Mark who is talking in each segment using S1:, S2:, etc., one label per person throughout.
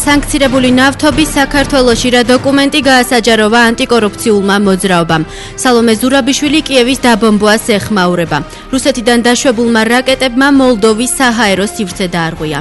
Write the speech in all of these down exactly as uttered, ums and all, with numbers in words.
S1: სანქცირებული ნავთობის საქართველოში რა დოკუმენტი გაასაჯაროვა ანტიკორუფციულმა მოძრაობამ. სალომე ზურაბიშვილი კიევის დაბომბვას ეხმაურება. რუსეთიდან დაშვებულმა რაკეტებმა მოლდოვის საჰაერო სივრცე დაარღვია.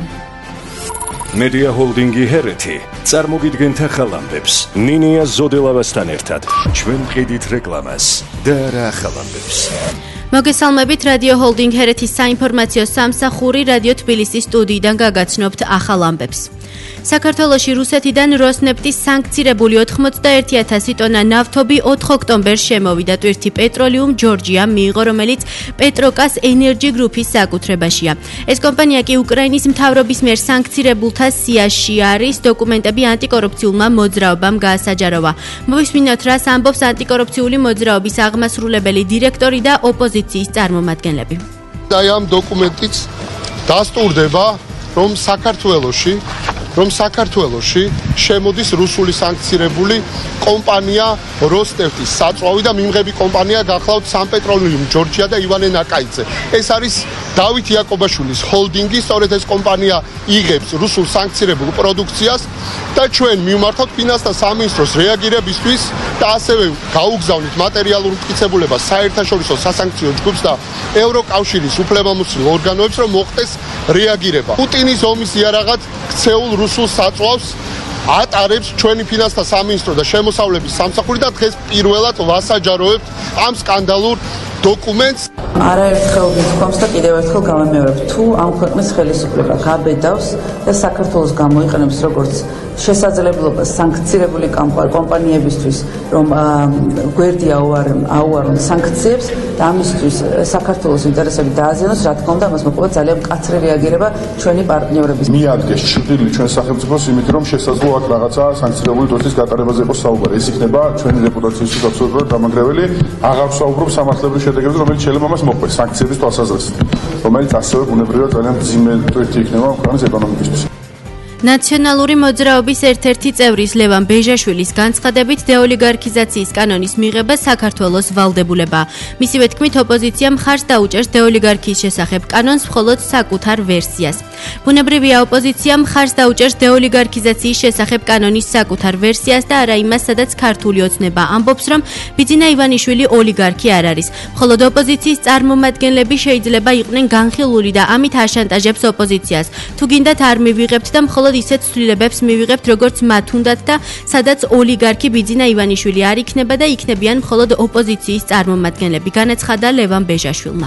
S2: მედია ჰოლდინგი ჰერეთი წარმოგიდგენთ ახალ ამბებს. ნინია ზოდელავასთან ერთად ჩვენ ვყიდით რეკლამას და რა ახალ ამბებს.
S1: მოგესალმებით რადიო ჰოლდინგ ჰერეთის საინფორმაციო სამსახური რადიო თბილისის სტუდიიდან გაგაცნობთ ახალ ამბებს. საქართველოში რუსეთიდან როსნეფტის სანქცირებული ოთხმოცდაერთი ათასი ტონა ნავთობი ოთხ ოქტომბერს შემოვიდა. ტვირთი პეტროლიუმ ჯორჯიამ მიიღო, რომელიც პეტროკას ენერჯი გრუპის საკუთრებაშია. ეს კომპანია კი უკრაინის მთავრობის მიერ სანქცირებულთა სიაში არის. დოკუმენტები ანტიკორუფციულმა მოძრაობამ გაასაჯაროვა. მოვისმინოთ, რას ამბობს ანტიკორუფციული მოძრაობის აღმასრულებელი დირექტორი და ოპოზიციის წარმომადგენლები.
S3: აი ამ დოკუმენტიც დასტურდება, რომ საქართველოში რომ საქართველოში შემოდის რუსული სანქცირებული კომპანია როსნეფტის საწვავი და მიმღები კომპანია გახლავთ სამპეტროლიუმ ჯორჯია და ივანე ნაკაიძე. ეს არის დავით იაკობაშვილის ჰოლდინგი, სწორედ ეს კომპანია იღებს რუსულ სანქცირებულ პროდუქციას და ჩვენ მივმართავთ ფინანსთა სამინისტროს რეაგირებისთვის და ასევე გაუგზავნით მატერიალურ მტკიცებულებას საერთაშორისო სასანქციო ჯგუფს და ევროკავშირის უფლებამოსილ ორგანოებს, რომ მოხდეს რეაგირება. პუტინის ომის იარაღად ქცეულ რუსულ საწვავს ატარებს ჩვენი ფინანსთა სამინისტრო და შემოსავლების სამსახური და დღეს პირველად ვასაჯაროებთ ამ სკანდალურ დოკუმენტს.
S4: არაერთხელ ვთქვამს და კიდევ ერთხელ გავამეორებ, თუ ამ ქვეყნის ხელისუფლება გაბედავს და საქართველოს გამოიყენებს როგორც შესაძლებლობას სანქცირებული კომპანიებისთვის, რომ გვერდი აუარონ სანქციებს და ამისთვის საქართველოს ინტერესები დააზიანოს, რა თქმა უნდა, ამას მოყვება ძალიან მკაცრი რეაგირება ჩვენი პარტნიორების.
S5: მიადგეს ჭრილი ჩვენ სახელმწიფოს იმით, რომ შესაძლოა აქ რაღაცა სანქცირებული დონის გატარებაზე იყოს საუბარი. ეს იქნება ჩვენი რეპუტაციისთვის აბსოლუტურად დამანგრეველი. აღარ ვსაუბრობ სამართლებრივ შედეგებზე, რომელიც შეიძლება მას მოყვეს სანქციების თვალსაზრისით, რომელიც ასევე ბუნებრივად ძალიან მძიმე ტვირთი იქნება ქვეყნის ეკონომიკისთვის.
S1: ნაციონალური მოძრაობის ერთ-ერთი წევრის ლევან ბეჟაშვილის განცხადებით დეოლიგარქიზაციის კანონის მიღება საქართველოს ვალდებულებაა. მისივე თქმით, ოპოზიცია მხარს დაუჭერს დეოლიგარქიის შესახებ კანონს მხოლოდ საკუთარ ვერსიას. ბუნებრივია, ოპოზიცია მხარს დაუჭერს დეოლიგარქიზაციის შესახებ კანონის საკუთარ ვერსიას და არა იმას, სადაც ქართული ოცნება ამბობს, რომ ბიძინა ივანიშვილი ოლიგარქი არ არის. მხოლოდ ოპოზიციის წარმომადგენლები შეიძლება იყვნენ განხილული და ამით აშანტაჟებს ოპოზიციას. თუ გინდათ არ მივიღებთ და მხოლოდ ისეთ ცვლილებებს მივიღებთ, როგორც მათ უნდათ და სადაც ოლიგარქი ბიძინა ივანიშვილი არ იქნება და იქნებიან მხოლოდ ოპოზიციის წარმომადგენლები, განაცხადა ლევან ბეჟაშვილმა.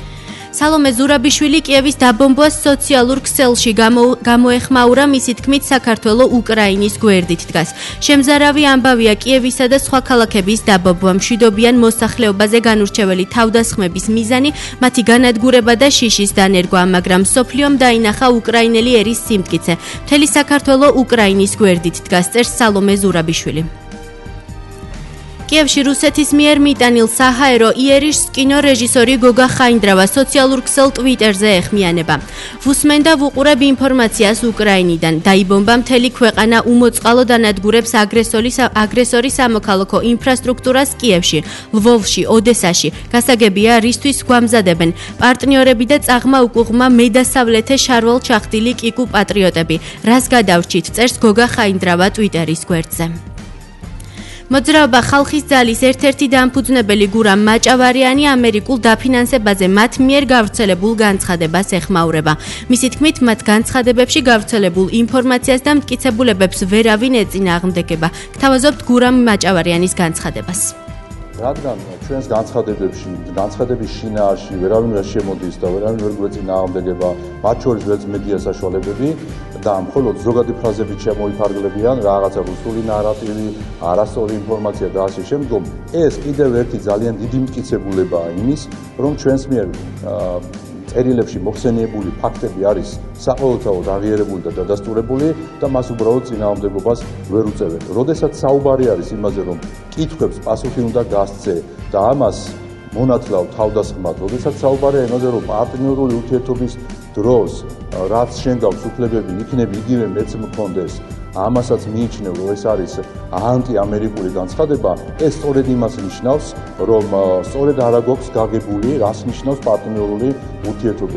S1: სალომე ზურაბიშვილი კიევის დაბომბვას სოციალურ ქსელში გამოეხმაურა, მისი თქმით, საქართველო უკრაინის გვერდით დგას. შემზარავი ამბავია კიევისა და სხვა ქალაქების დაბომბვა. მშვიდობიან მოსახლეობაზე განურჩეველი თავდასხმების მიზანი მათი განადგურება და შიშის დანერგვა, მაგრამ სოფლიომ დაინახა უკრაინელი ერის სიმტკიცე. მთელი საქართველო უკრაინის გვერდით დგას, წერს სალომე ზურაბიშვილი. კიევში რუსეთის მიერ მიტანილ საჰაერო იერიშს კინორეჟისორი გოგა ხაინდრავა სოციალურ ქსელ ტვიტერზე ეხმიანება. ვუსმენ და ვუყურებ ინფორმაციას უკრაინიდან. დაიბომბა მთელი ქვეყანა, უმოწყალო დანადგურებს აგრესორი სამოქალაქო ინფრასტრუქტურას კიევში, ლვოვში, ოდესაში. გასაგებია, რისთვის გვამზადებენ პარტნიორები და წაღმა უკუღმა მედასავლეთე შარვალ ჩახტილი კიკუ პატრიოტები. რას გადავრჩით, წერს გოგა ხაინდრავა ტვიტერის გვერდზე. მოძრაობა ხალხის ძალის ერთ-ერთი დამფუძნებელი გურამ მაჭავარიანი ამერიკულ დაფინანსებაზე მათ მიერ გავრცელებულ განცხადებას ეხმაურება. მისი თქმით, მათ განცხადებებში გავრცელებულ ინფორმაციას და მტკიცებულებებს ვერავინ ეწინააღმდეგება. გთავაზობთ გურამ მაჭავარიანის განცხადებას.
S6: რადგან ჩვენს განცხადებებში, განცხადების შინაარში ვერავინ ვერ შემოდის და ვერავინ ვერ გვეწინააღმდეგება, მათ შორის ვერც მედია საშუალებები და მხოლოდ ზოგადი ფრაზებით შემოიფარგლებიან რაღაცა რუსული ნარატივი, არასწორი ინფორმაცია და ასე შემდგომ, ეს კიდევ ერთი ძალიან დიდი მტკიცებულებაა იმის, რომ ჩვენს მიერ წერილებში მოხსენიებული ფაქტები არის საყოველთაოდ აღიარებული და დადასტურებული და მას უბრალოდ წინააღმდეგობას ვერ უწევენ. როდესაც საუბარი არის იმაზე, რომ კითხვებს პასუხი უნდა გასცე და ამას მონათლავ თავდასხმად, როდესაც საუბარია იმაზე, რომ პარტნიორული ურთიერთობის დროს რაც შენ გაქვს უფლებები, იქნები იგივე მეც მქონდეს, ამასაც მიიჩნევ, რომ ეს არის ანტიამერიკული განცხადება, ეს სწორედ იმას ნიშნავს, რომ სწორედ არ აქვს გაგებული, რას ნიშნავს პარტნიორული ურთიერთობები.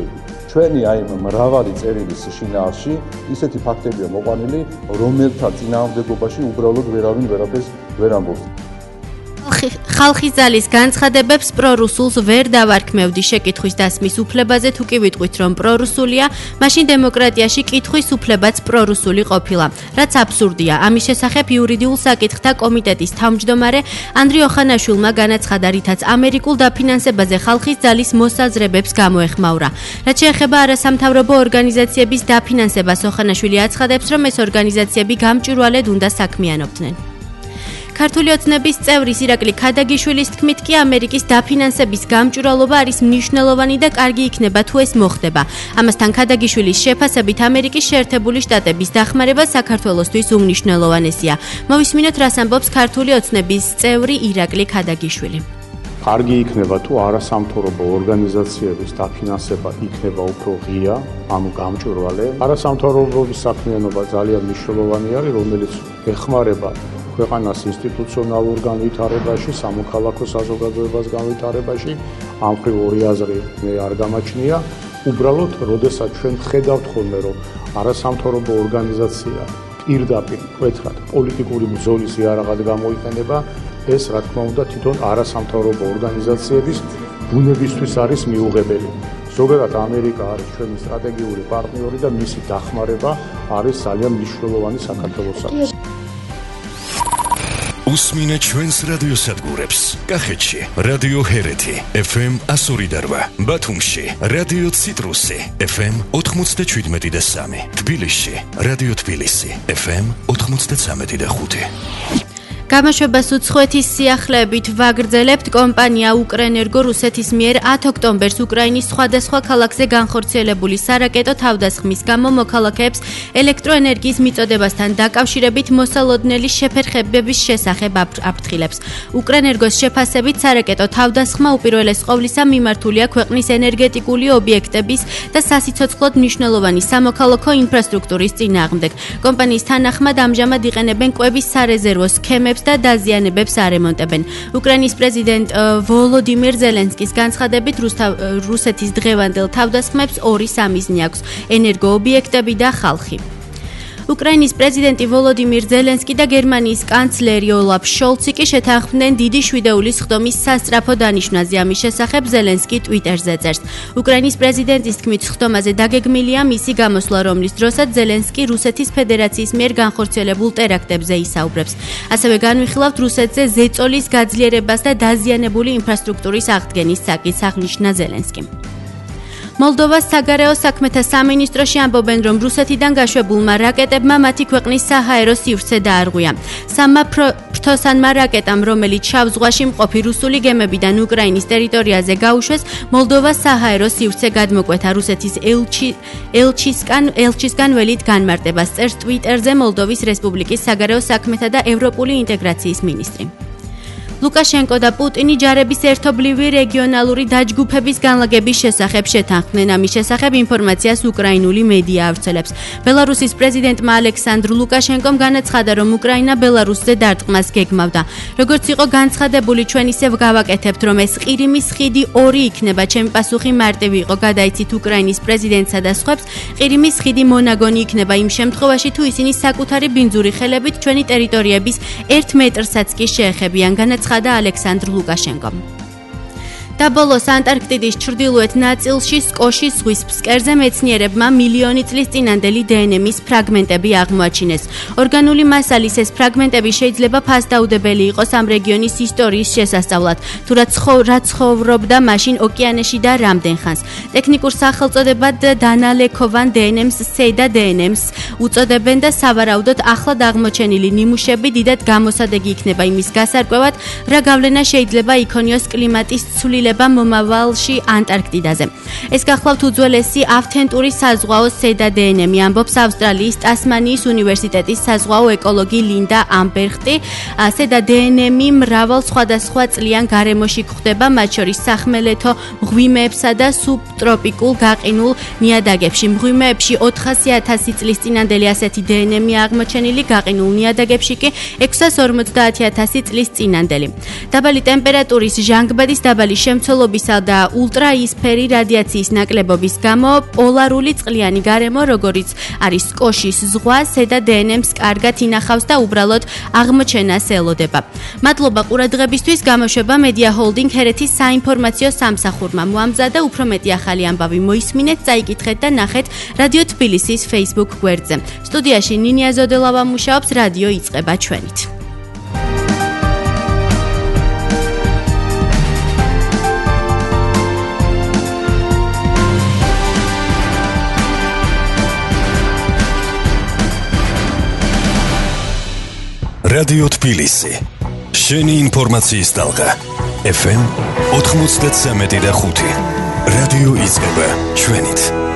S6: ჩვენი აი მრავალი წერილის შინაარსში ისეთი ფაქტებია მოყვანილი, რომელთა წინააღმდეგობაში უბრალოდ ვერავინ ვერაფერს ვერ ამბობს.
S1: ხალხის ძალის განცხადებებს პრორუსულს ვერ დავარქმევდი შეკითხვის დასმის უფლებაზე თუ კი ვიტყვით რომ პრორუსულია, მაშინ დემოკრატიაში კითხვის უფლებაც პრორუსული ყოფილა, რაც აბსურდია. ამის შესახებ იურიდიულ საკითხთა კომიტეტის თავმჯდომარე ანდრი ოხანაშვილმა განაცხადა, რითაც ამერიკულ დაფინანსებაზე ხალხის ძალის მოსაზრებებს გამოეხმაურა. რაც შეეხება არასამთავრობო ორგანიზაციების დაფინანსებას, ოხანაშვილი აცხადებს, რომ ეს ორგანიზაციები გამჭვირვალედ უნდა საქმიანობდნენ. ქართული ოცნების წევრის ირაკლი ქადაგიშვილის თქმით კი ამერიკის დაფინანსების გამჭვირვალობა არის მნიშვნელოვანი და კარგი იქნება თუ ეს მოხდება. ამასთან ქადაგიშვილის შეფასებით ამერიკის შეერთებული შტატების დახმარება საქართველოსთვის უმნიშვნელოვანესია. მოვისმინოთ რას ამბობს ქართული ოცნების წევრი ირაკლი ქადაგიშვილი.
S7: კარგი იქნება თუ არასამთავრობო ორგანიზაციების დაფინანსება იქნება უფრო ღია, ანუ გამჭვირვალე. არასამთავრობოების საქმიანობა ძალიან მნიშვნელოვანი არის, რომელიც ეხმარება ქვეყანას ინსტიტუციონალურ განვითარებაში, სამოქალაქო საზოგადოებას განვითარებაში. ამ მხრივ ორი აზრი მე არ გამაჩნია. უბრალოდ, როდესაც ჩვენ ხედავთ ხოლმე, რომ არასამთავრობო ორგანიზაცია პირდაპირ მკვეთრად პოლიტიკური ბრძოლის იარაღად გამოიყენება, ეს რა თქმა უნდა თვითონ არასამთავრობო ორგანიზაციების ბუნებისთვის არის მიუღებელი. ზოგადად ამერიკა არის ჩვენი სტრატეგიული პარტნიორი და მისი დახმარება არის ძალიან მნიშვნელოვანი საქართველოსთვის.
S2: უსმინეთ ჩვენს რადიოსადგურებს. კახეთში რადიო ჰერეთი ეფ ემ εκατო ორი და რვა, ბათუმში რადიო ციტრუსი ეფ ემ ოთხმოცდაშვიდმეტი და სამი, თბილისში რადიო თბილისი ეფ ემ ოთხმოცდაცამეტი და ხუთი.
S1: გამოშვებას უცხოეთის სიახლეებით ვაგრძელებთ. კომპანია უკრენერგო რუსეთის მიერ ათ ოქტომბერს უკრაინის სხვადასხვა ქალაქზე განხორციელებული სარაკეტო თავდასხმის გამო მოქალაქეებს ელექტროენერგიის მიწოდებასთან დაკავშირებით მოსალოდნელი შეფერხებების შესახებ აფრთხილებს. უკრენერგოს შეფასებით სარაკეტო თავდასხმა უპირველეს ყოვლისა მიმართულია ქვეყნის ენერგეტიკული ობიექტების და სასიცოცხლოდ მნიშვნელოვანი სამოქალაქო ინფრასტრუქტურის წინააღმდეგ. კომპანიის თანახმად ამჟამად იყენებენ კვების სარეზერვო სქემებს და დაზიანებებს არემონტებენ. უკრაინის პრეზიდენტ ვოლოდიმირ ზელენსკის განცხადებით რუსეთის დღევანდელ თავდასხმებს ორი სამიზნე აქვს: ენერგოობიექტები და ხალხი. უკრაინის პრეზიდენტი ვოლოდიმირ ზელენსკი და გერმანიის კანცლერი ოლაფ შოლცი კი შეთანხმდნენ დიდი შვიდეულის ხდომის სასწრაფო დანიშვნაზე. ამის შესახებ ზელენსკი ტვიტერზე წერს. უკრაინის პრეზიდენტის თქმით, ხდომაზე დაგეგმილია მისი გამოსვლა, რომლის დროსაც ზელენსკი რუსეთის ფედერაციის მიერ განხორციელებულ ტერაქტებზე ისაუბრებს. ასევე განვიხილავთ რუსეთზე ზეწოლის გაძლიერებას და დაზიანებული ინფრასტრუქტურის აღდგენის საკითხს, აღნიშნა ზელენსკიმ. მოლდოვას საგარეო საქმეთა სამინისტროში ამბობენ, რომ რუსეთიდან გაშვებულმა რაკეტებმა მათი ქვეყნის საჰაერო სივრცე დაარღვია. სამმა ფრთოსანმა რაკეტამ, რომელიც შავ ზღვაში მყოფი რუსული გემებიდან უკრაინის ტერიტორიაზე გაუშვეს, მოლდოვას საჰაერო სივრცე გადმოკვეთა. რუსეთის ელჩი ელჩისგან ელჩისგან ველით განმარტებას წერს ტვიტერზე მოლდოვის რესპუბლიკის საგარეო საქმეთა და ევროპული ინტეგრაციის მინისტრი. ლუკაშენკო და პუტინი ჯარების ერთობლივი რეგიონალური დაჯგუფების განლაგების შესახებ შეთანხმდნენ. ამის შესახებ ინფორმაციას უკრაინული მედია ავრცელებს. ბელარუსის პრეზიდენტმა ალექსანდრ ლუკაშენკომ განაცხადა, რომ უკრაინა ბელარუსზე დარტყმას გეგმავდა. როგორც იყო განცხადებული, ჩვენ ისევ გავაკეთებთ, რომ ეს ყირიმის ხიდი ორი იქნება. ჩემი პასუხი მარტივი იყო, გადაიცით უკრაინის პრეზიდენტსა და სხვებს. ყირიმის ხიდი მონაგონი იქნება იმ შემთხვევაში, თუ ისინი საკუთარი ბინძური ხელებით ჩვენი ტერიტორიების ერთ მეტრსაც კი შეეხებიან. განაცხადა ალექსანდრ ლუკაშენკომ. და ბოლოს ანტარქტიდის ჩრდილოეთ ნაწილში სკოშის ზღვის ფსკერზე მეცნიერებმა მილიონი წლის წინანდელი დე ენ ემის ფრაგმენტები აღმოაჩინეს. ორგანული მასალის ეს ფრაგმენტები შეიძლება ფასდაუდებელი იყოს ამ რეგიონის ისტორიის შესასწავლად, თუ რა ცხოვრობდა მაშინ ოკეანეში და რამდენ ხანს. ტექნიკურ სახელწოდებად დანალექოვან დე ენ ემს სეიდა დე ენ ემს უწოდებენ და სავარაუდოდ ახლად აღმოჩენილი ნიმუშები დიდად გამოსადეგი იქნება იმის გასარკვევად, რა გავლენა შეიძლება იქონიოს კლიმატის ცვლილება მომავალში ანტარქტიდაზე. ეს გახლავთ უძველესი ავთენტური საზღვაო სეიდა დე ენ ემი, ამბობს ავსტრალიის ტასმანიის უნივერსიტეტის საზღვაო ეკოლოგი ლინდა ამბერხტი. სეიდა დე ენ ემი მრავალ სხვადასხვა წლიან გარემოში გვხვდება, მათ შორის სახმელეთო მღვიმეებსა და სუბტროპიკულ გაყინულ ნიადაგებში. მღვიმეებში ოთხასი ათასი წლის წინანდელი ასეთი დე ენ ემი აღმოჩენილი, გაყინულ ნიადაგებში კი ექვსას ორმოცდაათი ათასი წლის წინანდელი. დაბალი ტემპერატურის ჟანგბადის დაბალი შემცველობისა და ულტრაიისფერი რადიაციის ნაკლებობის გამო პოლარული წყლიანი გარემო, როგორიც არის სკოშის ზღვა, ზედა დე ენ ემს კარგად ინახავს და უბრალოდ აღმოჩენას ელოდება. მადლობა ყურადღებისთვის. გამოშვება Media Holding ჰერეთის საინფორმაციო სამსახურმა მოამზადა. უფრო მეტი ახალი ამბავი მოისმინეთ, წაიკითხეთ და ნახეთ რადიო თბილისის Facebook გვერდზე. სტუდიაში ნინია ზოდელავა მუშაობს, რადიო იწყება ჩვენით.
S2: რადიო თბილისი. შენი ინფორმაციის ტალღა. ეფ ემ ოთხმოცდათსამეტი და ხუთი. რადიო იწყება ჩვენით.